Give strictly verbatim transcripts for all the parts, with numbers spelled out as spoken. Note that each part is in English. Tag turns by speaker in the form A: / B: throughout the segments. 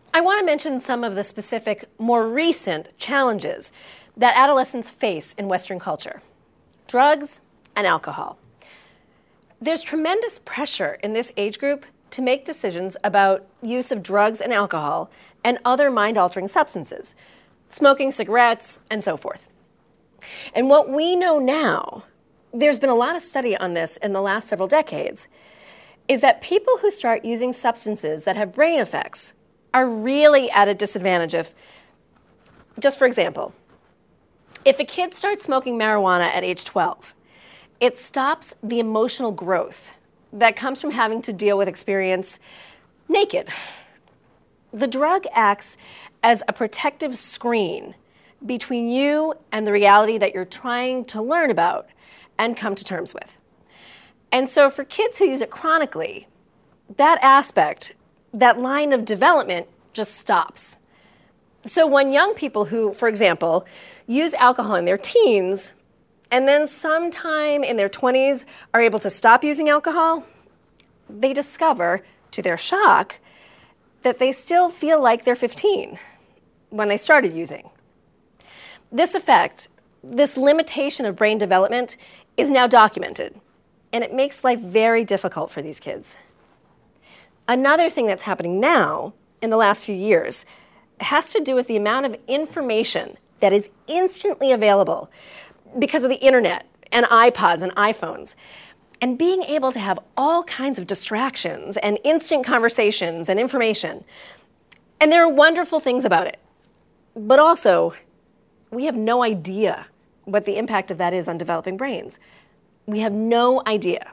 A: I want to mention some of the specific, more recent challenges that adolescents face in Western culture: drugs and alcohol. There's tremendous pressure in this age group to make decisions about use of drugs and alcohol and other mind-altering substances, smoking cigarettes, and so forth. And what we know now, there's been a lot of study on this in the last several decades, is that people who start using substances that have brain effects are really at a disadvantage if, just for example, if a kid starts smoking marijuana at age twelve, it stops the emotional growth that comes from having to deal with experience naked. The drug acts as a protective screen between you and the reality that you're trying to learn about and come to terms with. And so for kids who use it chronically, that aspect, that line of development just stops. So when young people who, for example, use alcohol in their teens and then sometime in their twenties are able to stop using alcohol, they discover, to their shock, that they still feel like they're fifteen when they started using. This effect, this limitation of brain development, is now documented, and it makes life very difficult for these kids. Another thing that's happening now, in the last few years, has to do with the amount of information that is instantly available because of the internet and iPods and iPhones. And being able to have all kinds of distractions and instant conversations and information. And there are wonderful things about it. But also, we have no idea what the impact of that is on developing brains. We have no idea.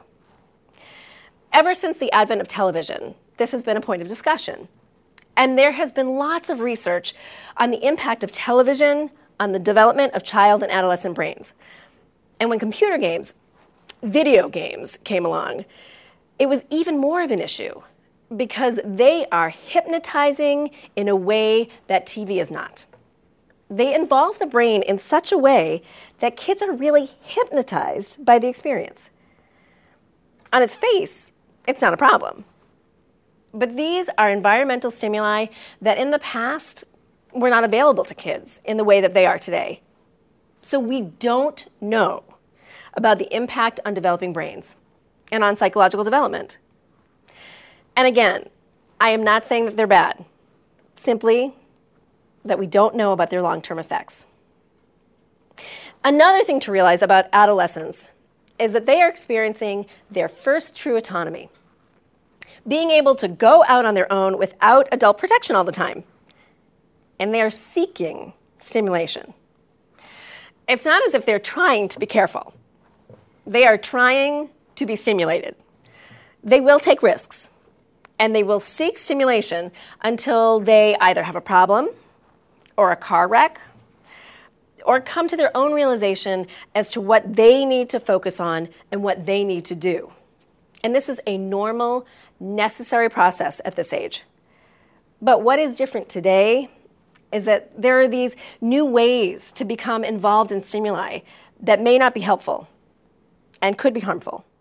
A: Ever since the advent of television, this has been a point of discussion. And there has been lots of research on the impact of television on the development of child and adolescent brains. And when computer games, video games came along, it was even more of an issue because they are hypnotizing in a way that T V is not. They involve the brain in such a way that kids are really hypnotized by the experience. On its face, it's not a problem. But these are environmental stimuli that in the past were not available to kids in the way that they are today. So we don't know about the impact on developing brains and on psychological development. And again, I am not saying that they're bad, simply that we don't know about their long-term effects. Another thing to realize about adolescents is that they are experiencing their first true autonomy, being able to go out on their own without adult protection all the time. And they are seeking stimulation. It's not as if they're trying to be careful. They are trying to be stimulated. They will take risks, and they will seek stimulation until they either have a problem or a car wreck or come to their own realization as to what they need to focus on and what they need to do. And this is a normal, necessary process at this age. But what is different today is that there are these new ways to become involved in stimuli that may not be helpful and could be harmful.